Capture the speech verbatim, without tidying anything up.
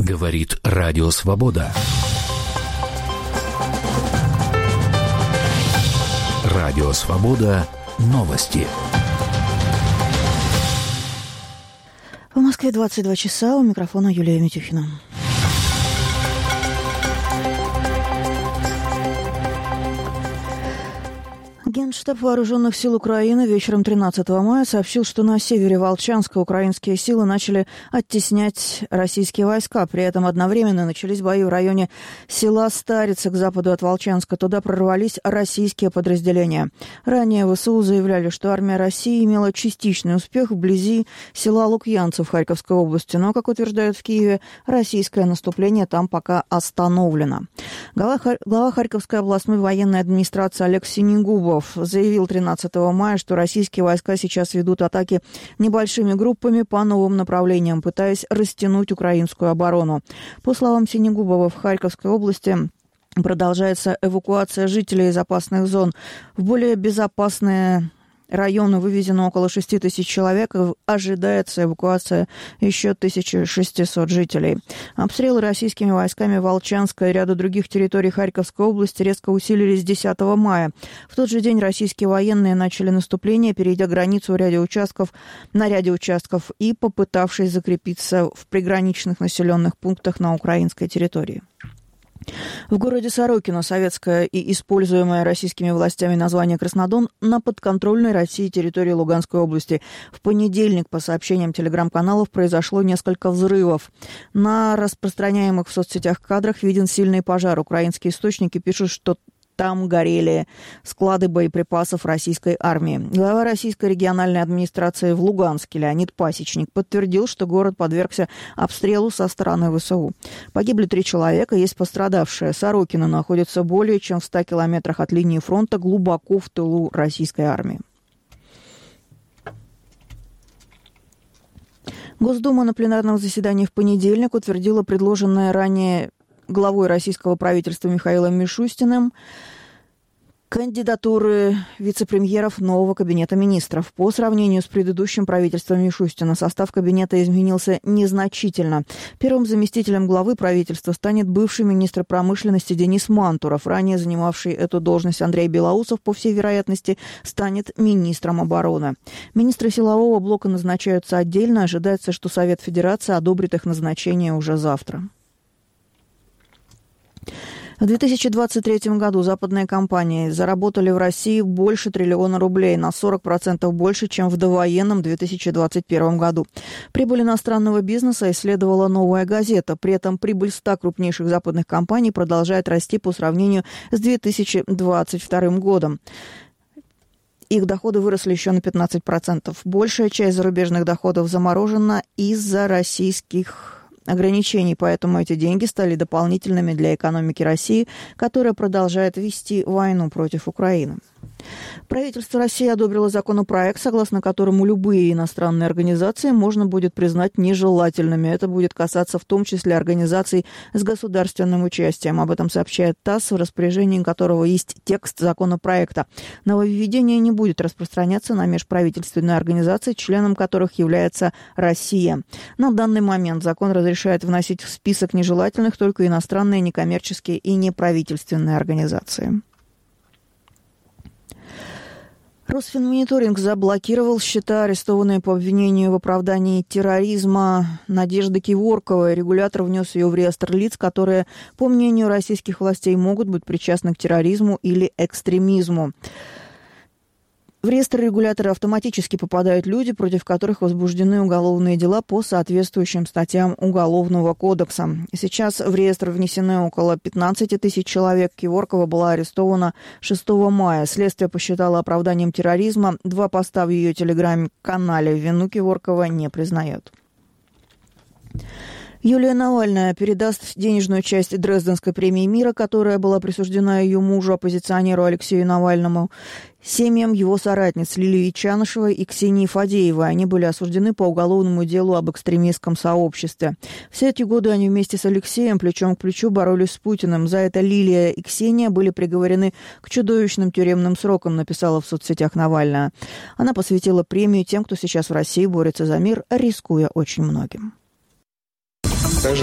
Говорит Радио Свобода. Радио Свобода. Новости. В Москве двадцать два часа. У микрофона Юлия Митюхина. Генштаб Вооруженных сил Украины вечером тринадцатого мая сообщил, что на севере Волчанска украинские силы начали оттеснять российские войска. При этом одновременно начались бои в районе села Старицы к западу от Волчанска. Туда прорвались российские подразделения. Ранее ВСУ заявляли, что армия России имела частичный успех вблизи села Лукьянцы в Харьковской области. Но, как утверждают в Киеве, российское наступление там пока остановлено. Глава, глава Харьковской областной военной администрации Олег Синегубов заявил тринадцатого мая, что российские войска сейчас ведут атаки небольшими группами по новым направлениям, пытаясь растянуть украинскую оборону. По словам Синегубова, в Харьковской области продолжается эвакуация жителей из опасных зон в более безопасные районы. Вывезено около шести тысяч человек. Ожидается эвакуация еще тысячи шестисот жителей. Обстрелы российскими войсками Волчанска и ряда других территорий Харьковской области резко усилились десятого мая. В тот же день российские военные начали наступление, перейдя границу в ряде участков, на ряде участков и попытавшись закрепиться в приграничных населенных пунктах на украинской территории. В городе Сорокино советское и используемое российскими властями название Краснодон на подконтрольной России территории Луганской области. В понедельник, по сообщениям телеграм-каналов, произошло несколько взрывов. На распространяемых в соцсетях кадрах виден сильный пожар. Украинские источники пишут, что там горели склады боеприпасов российской армии. Глава российской региональной администрации в Луганске Леонид Пасечник подтвердил, что город подвергся обстрелу со стороны ВСУ. Погибли три человека, есть пострадавшие. Сорокино находится более чем в ста километрах от линии фронта, глубоко в тылу российской армии. Госдума на пленарном заседании в понедельник утвердила предложенное ранее главой российского правительства Михаилом Мишустиным кандидатуры вице-премьеров нового кабинета министров. По сравнению с предыдущим правительством Мишустина состав кабинета изменился незначительно. Первым заместителем главы правительства станет бывший министр промышленности Денис Мантуров. Ранее занимавший эту должность Андрей Белоусов, по всей вероятности, станет министром обороны. Министры силового блока назначаются отдельно. Ожидается, что Совет Федерации одобрит их назначение уже завтра. В две тысячи двадцать третьем году западные компании заработали в России больше триллиона рублей, на сорок процентов больше, чем в довоенном две тысячи двадцать первом году. Прибыль иностранного бизнеса исследовала «Новая газета». При этом прибыль ста крупнейших западных компаний продолжает расти по сравнению с две тысячи двадцать вторым годом. Их доходы выросли еще на пятнадцать процентов. Большая часть зарубежных доходов заморожена из-за российских ограничений, поэтому эти деньги стали дополнительными для экономики России, которая продолжает вести войну против Украины. Правительство России одобрило законопроект, согласно которому любые иностранные организации можно будет признать нежелательными. Это будет касаться в том числе организаций с государственным участием. Об этом сообщает ТАСС, в распоряжении которого есть текст законопроекта. Нововведение не будет распространяться на межправительственные организации, членом которых является Россия. На данный момент закон разрешает вносить в список нежелательных только иностранные некоммерческие и неправительственные организации. Росфинмониторинг заблокировал счета, арестованные по обвинению в оправдании терроризма Надежды Киворковой. Регулятор внес ее в реестр лиц, которые, по мнению российских властей, могут быть причастны к терроризму или экстремизму. В реестр регулятора автоматически попадают люди, против которых возбуждены уголовные дела по соответствующим статьям Уголовного кодекса. Сейчас в реестр внесены около пятнадцать тысяч человек. Киворкова была арестована шестого мая. Следствие посчитало оправданием терроризма. Два поста в ее телеграм-канале. Вину Киворкова не признает. Юлия Навальная передаст денежную часть Дрезденской премии мира, которая была присуждена ее мужу, оппозиционеру Алексею Навальному, семьям его соратниц Лилии Чанышевой и Ксении Фадеевой. Они были осуждены по уголовному делу об экстремистском сообществе. Все эти годы они вместе с Алексеем плечом к плечу боролись с Путиным. За это Лилия и Ксения были приговорены к чудовищным тюремным срокам, написала в соцсетях Навальная. Она посвятила премию тем, кто сейчас в России борется за мир, рискуя очень многим. Также